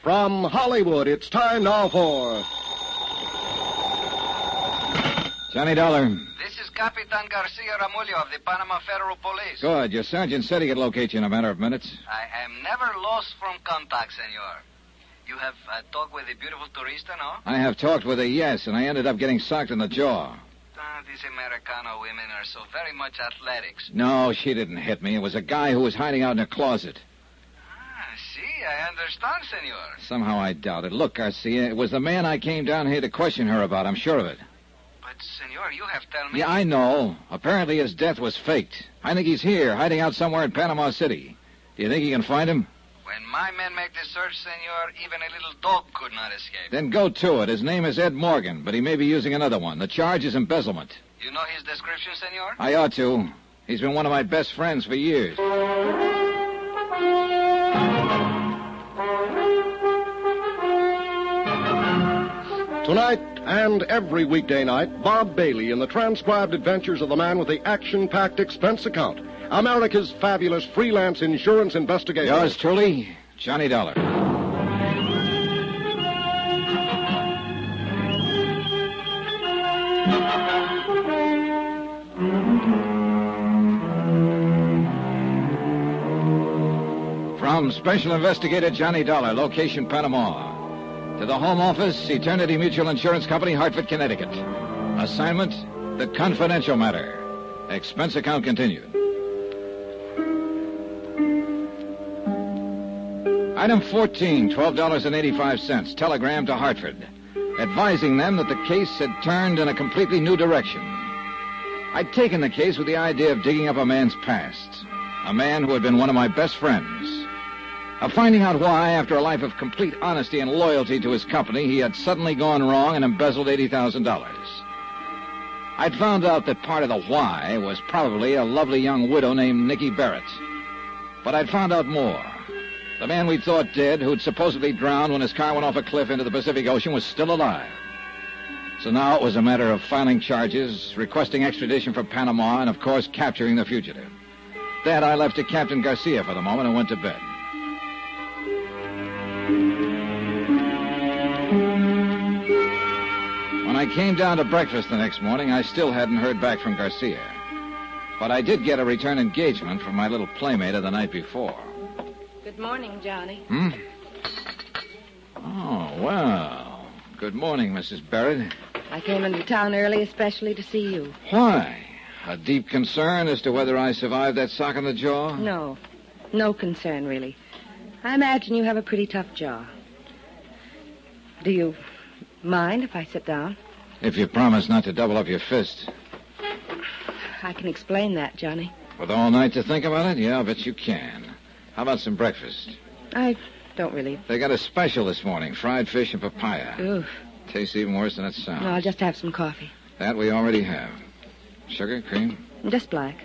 From Hollywood, it's time now for... Johnny Dollar. This is Capitan Garcia Ramullo of the Panama Federal Police. Good. Your sergeant said he could locate you in a matter of minutes. I am never lost from contact, senor. You have talked with the beautiful turista, no? I have talked with her, yes, and I ended up getting socked in the jaw. These Americano women are so very much athletics. No, she didn't hit me. It was a guy who was hiding out in a closet. See, I understand, senor. Somehow I doubt it. Look, Garcia, it was the man I came down here to question her about. I'm sure of it. But, senor, you have told me... Yeah, I know. Apparently his death was faked. I think he's here, hiding out somewhere in Panama City. Do you think you can find him? When my men make the search, senor, even a little dog could not escape. Then go to it. His name is Ed Morgan, but he may be using another one. The charge is embezzlement. You know his description, senor? I ought to. He's been one of my best friends for years. Tonight and every weekday night, Bob Bailey in the transcribed adventures of the man with the action-packed expense account. America's fabulous freelance insurance investigator. Yours truly, Johnny Dollar. From Special Investigator Johnny Dollar, location Panama. To the Home Office, Eternity Mutual Insurance Company, Hartford, Connecticut. Assignment, the confidential matter. Expense account continued. Item 14, $12.85. Telegram to Hartford, advising them that the case had turned in a completely new direction. I'd taken the case with the idea of digging up a man's past. A man who had been one of my best friends. Of finding out why, after a life of complete honesty and loyalty to his company, he had suddenly gone wrong and embezzled $80,000. I'd found out that part of the why was probably a lovely young widow named Nicky Barrett. But I'd found out more. The man we thought dead, who'd supposedly drowned when his car went off a cliff into the Pacific Ocean, was still alive. So now it was a matter of filing charges, requesting extradition from Panama, and, of course, capturing the fugitive. That I left to Captain Garcia for the moment and went to bed. When I came down to breakfast the next morning, I still hadn't heard back from Garcia. But I did get a return engagement from my little playmate of the night before. Good morning, Johnny. Oh, well. Good morning, Mrs. Barrett. I came into town early especially to see you. Why? A deep concern as to whether I survived that sock in the jaw? No. No concern, really. I imagine you have a pretty tough jaw. Do you mind if I sit down? If you promise not to double up your fist. I can explain that, Johnny. With all night to think about it? Yeah, I bet you can. How about some breakfast? I don't really... They got a special this morning, fried fish and papaya. Oof. Tastes even worse than it sounds. No, I'll just have some coffee. That we already have. Sugar, cream? Just black.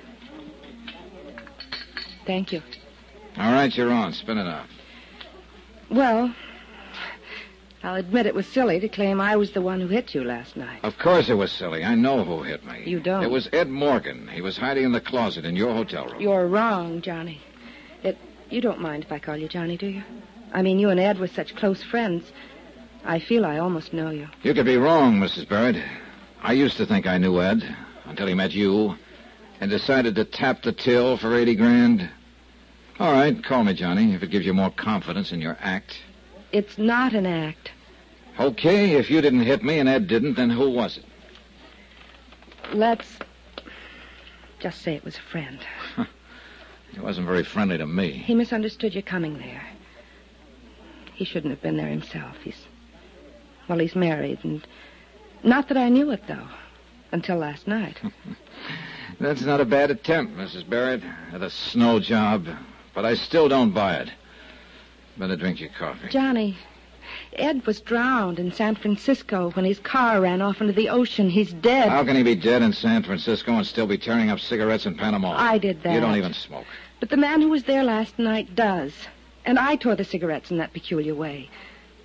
Thank you. All right, you're on. Spin it up. Well, I'll admit it was silly to claim I was the one who hit you last night. Of course it was silly. I know who hit me. You don't? It was Ed Morgan. He was hiding in the closet in your hotel room. You're wrong, Johnny. You don't mind if I call you Johnny, do you? I mean, you and Ed were such close friends. I feel I almost know you. You could be wrong, Mrs. Barrett. I used to think I knew Ed until he met you and decided to tap the till for $80,000. All right, call me Johnny, if it gives you more confidence in your act. It's not an act. Okay, if you didn't hit me and Ed didn't, then who was it? Let's just say it was a friend. He wasn't very friendly to me. He misunderstood your coming there. He shouldn't have been there himself. He's married, and not that I knew it, though, until last night. That's not a bad attempt, Mrs. Barrett, at a snow job, but I still don't buy it. Better drink your coffee. Johnny, Ed was drowned in San Francisco when his car ran off into the ocean. He's dead. How can he be dead in San Francisco and still be turning up cigarettes in Panama? I did that. You don't even smoke. But the man who was there last night does. And I tore the cigarettes in that peculiar way.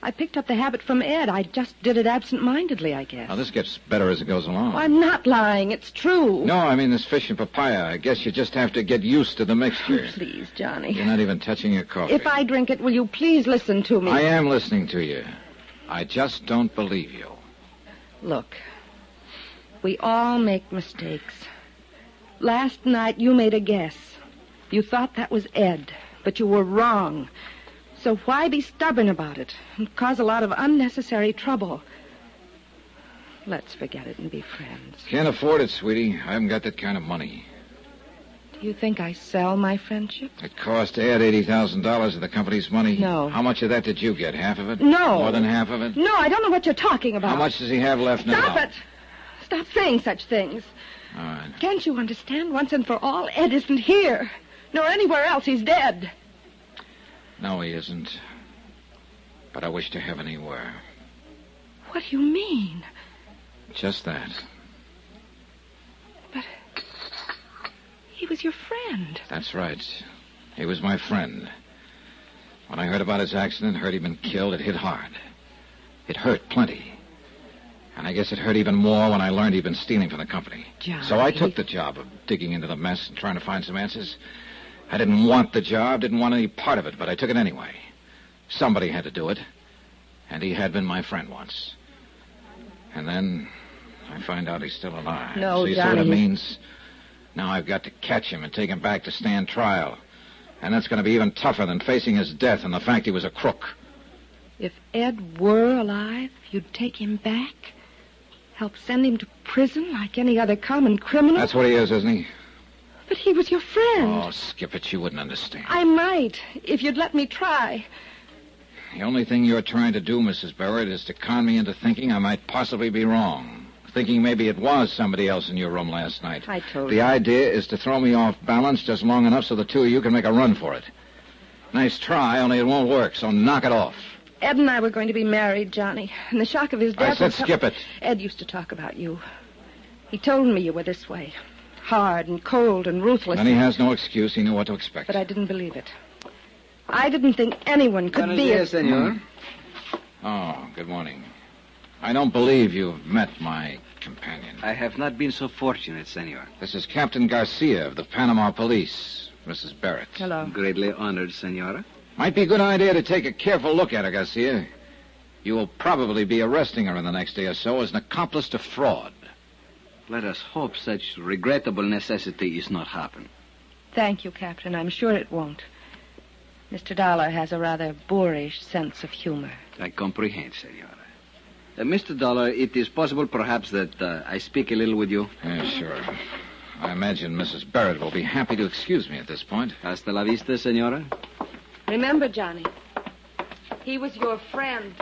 I picked up the habit from Ed. I just did it absent-mindedly, I guess. Now, this gets better as it goes along. I'm not lying. It's true. No, I mean this fish and papaya. I guess you just have to get used to the mixture. Please, Johnny. You're not even touching your coffee. If I drink it, will you please listen to me? I am listening to you. I just don't believe you. Look, we all make mistakes. Last night you made a guess. You thought that was Ed, but you were wrong. So why be stubborn about it and cause a lot of unnecessary trouble? Let's forget it and be friends. Can't afford it, sweetie. I haven't got that kind of money. Do you think I sell my friendship? It cost Ed $80,000 of the company's money. No. How much of that did you get? Half of it? No. More than half of it? No, I don't know what you're talking about. How much does he have left now? Stop it! Stop saying such things. All right. Can't you understand once and for all? Ed isn't here. Nor anywhere else. He's dead. No, he isn't. But I wish to heaven he were. What do you mean? Just that. But he was your friend. That's right. He was my friend. When I heard about his accident, heard he'd been killed, it hit hard. It hurt plenty. And I guess it hurt even more when I learned he'd been stealing from the company. Johnny. So I took the job of digging into the mess and trying to find some answers. I didn't want the job, didn't want any part of it, but I took it anyway. Somebody had to do it. And he had been my friend once. And then I find out he's still alive. No, so you Johnny. see what it means? Now I've got to catch him and take him back to stand trial. And that's going to be even tougher than facing his death and the fact he was a crook. If Ed were alive, you'd take him back? Help send him to prison like any other common criminal? That's what he is, isn't he? But he was your friend. Oh, skip it. You wouldn't understand. I might, if you'd let me try. The only thing you're trying to do, Mrs. Barrett, is to con me into thinking I might possibly be wrong. Thinking maybe it was somebody else in your room last night. I told you. The idea is to throw me off balance just long enough so the two of you can make a run for it. Nice try, only it won't work, so knock it off. Ed and I were going to be married, Johnny. And the shock of his death... I said skip it. Ed used to talk about you. He told me you were this way. Hard and cold and ruthless. And he has no excuse. He knew what to expect. But I didn't believe it. I didn't think anyone could be... Buenos dias, senor. Oh, good morning. I don't believe you've met my companion. I have not been so fortunate, senor. This is Captain Garcia of the Panama Police, Mrs. Barrett. Hello. Greatly honored, senora. Might be a good idea to take a careful look at her, Garcia. You will probably be arresting her in the next day or so as an accomplice to fraud. Let us hope such regrettable necessity is not happen. Thank you, Captain. I'm sure it won't. Mr. Dollar has a rather boorish sense of humor. I comprehend, senora. Mr. Dollar, it is possible perhaps that I speak a little with you? Yeah, sure. I imagine Mrs. Barrett will be happy to excuse me at this point. Hasta la vista, senora. Remember, Johnny, he was your friend.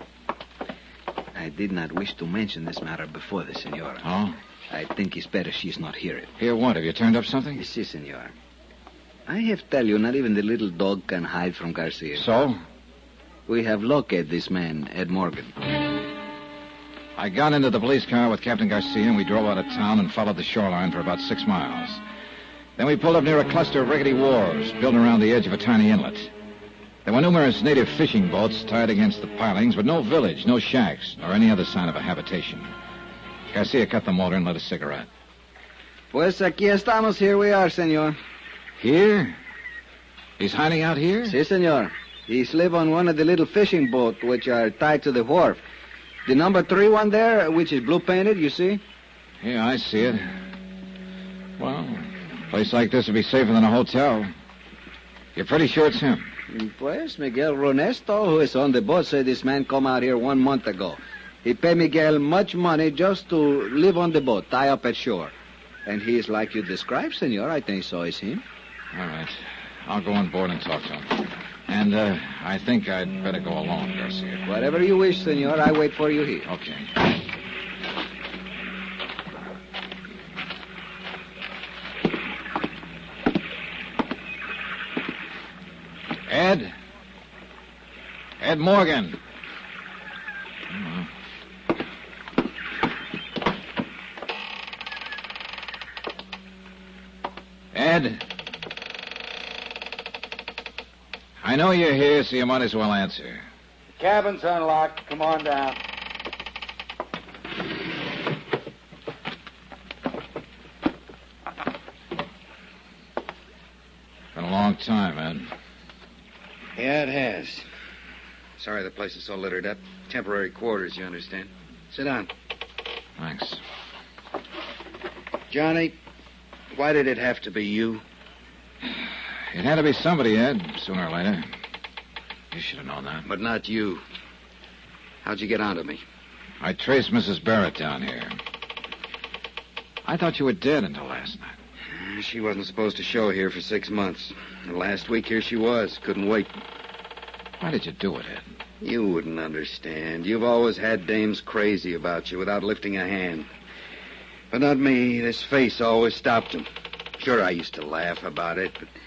I did not wish to mention this matter before the senora. Oh? I think it's better she's not here. Here what? Have you turned up something? Si, senor. I have tell you, not even the little dog can hide from Garcia. So? We have located this man, Ed Morgan. I got into the police car with Captain Garcia, and we drove out of town and followed the shoreline for about 6 miles. Then we pulled up near a cluster of rickety wharves built around the edge of a tiny inlet. There were numerous native fishing boats tied against the pilings, but no village, no shacks, nor any other sign of a habitation. Garcia cut the motor and lit a cigarette. Pues aquí estamos. Here we are, senor. Here? He's hiding out here? Si, senor. He live on one of the little fishing boats which are tied to the wharf. The number 3 one there, which is blue-painted, you see? Yeah, I see it. Well, a place like this would be safer than a hotel. You're pretty sure it's him? Pues, Miguel Ronesto, who is on the boat, said this man come out here 1 month ago. He paid Miguel much money just to live on the boat, tie up at shore. And he is like you described, senor. I think so is him. All right. I'll go on board and talk to him. And I think I'd better go alone, Garcia. Whatever you wish, senor. I wait for you here. Okay. Ed? Ed Morgan. Ed? I know you're here, so you might as well answer. Cabin's unlocked. Come on down. Been a long time, Ed. Yeah, it has. Sorry the place is so littered up. Temporary quarters, you understand. Sit down. Thanks. Johnny, why did it have to be you? It had to be somebody, Ed, sooner or later. You should have known that. But not you. How'd you get onto me? I traced Mrs. Barrett down here. I thought you were dead until last night. She wasn't supposed to show here for 6 months. And last week, here she was. Couldn't wait. Why did you do it, Ed? You wouldn't understand. You've always had dames crazy about you without lifting a hand. But not me. This face always stopped them. Sure, I used to laugh about it, but...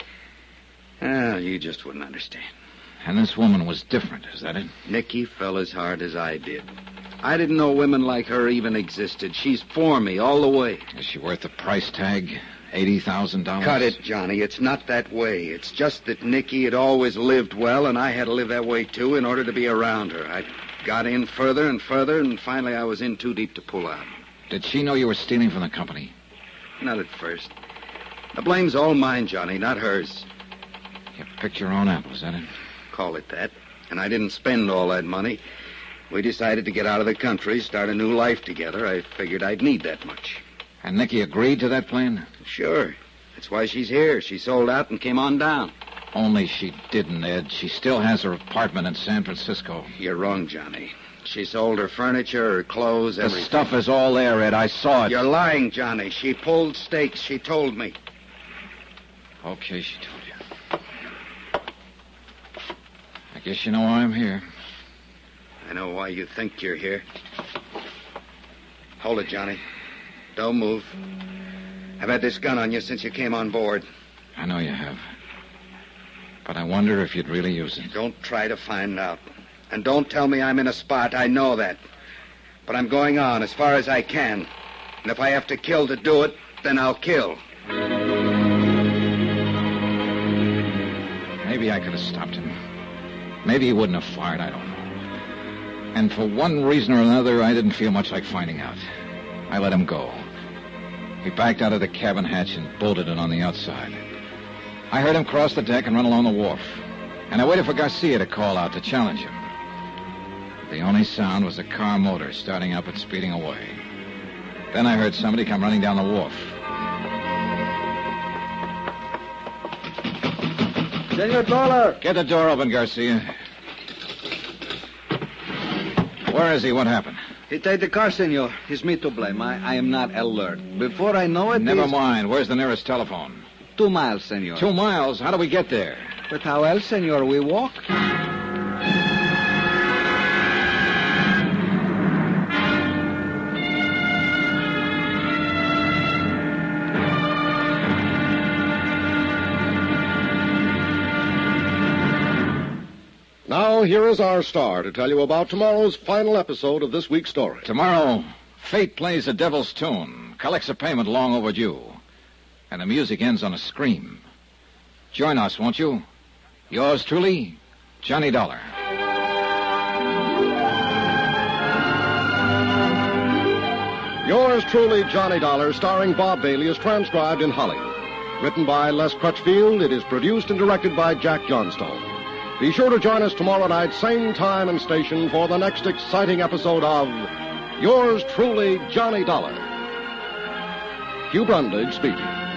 you just wouldn't understand. And this woman was different, is that it? Nicky fell as hard as I did. I didn't know women like her even existed. She's for me all the way. Is she worth the price tag? $80,000? Cut it, Johnny. It's not that way. It's just that Nicky had always lived well, and I had to live that way, too, in order to be around her. I got in further and further, and finally I was in too deep to pull out. Did she know you were stealing from the company? Not at first. The blame's all mine, Johnny, not hers. You picked your own apple, is that it? Call it that. And I didn't spend all that money. We decided to get out of the country, start a new life together. I figured I'd need that much. And Nicky agreed to that plan? Sure. That's why she's here. She sold out and came on down. Only she didn't, Ed. She still has her apartment in San Francisco. You're wrong, Johnny. She sold her furniture, her clothes, everything. The stuff is all there, Ed. I saw it. You're lying, Johnny. She pulled stakes. She told me. Okay, she told you. I guess you know why I'm here. I know why you think you're here. Hold it, Johnny. Don't move. I've had this gun on you since you came on board. I know you have. But I wonder if you'd really use it. Don't try to find out. And don't tell me I'm in a spot. I know that. But I'm going on as far as I can. And if I have to kill to do it, then I'll kill. Maybe I could have stopped him. Maybe he wouldn't have fired. I don't know. And for one reason or another, I didn't feel much like finding out. I let him go. He backed out of the cabin hatch and bolted it on the outside. I heard him cross the deck and run along the wharf. And I waited for Garcia to call out to challenge him. The only sound was a car motor starting up and speeding away. Then I heard somebody come running down the wharf. Senor Dollar! Get the door open, Garcia. Where is he? What happened? He take the car, senor. It's me to blame. I am not alert. Before I know it... Never mind. Where's the nearest telephone? 2 miles, senor. 2 miles? How do we get there? But how else, senor? We walk. Now, here is our star to tell you about tomorrow's final episode of this week's story. Tomorrow, fate plays a devil's tune, collects a payment long overdue, and the music ends on a scream. Join us, won't you? Yours truly, Johnny Dollar. Yours truly, Johnny Dollar, starring Bob Bailey, is transcribed in Holly. Written by Les Crutchfield, it is produced and directed by Jack Johnstone. Be sure to join us tomorrow night, same time and station, for the next exciting episode of Yours truly, Johnny Dollar. Hugh Brundage speaking.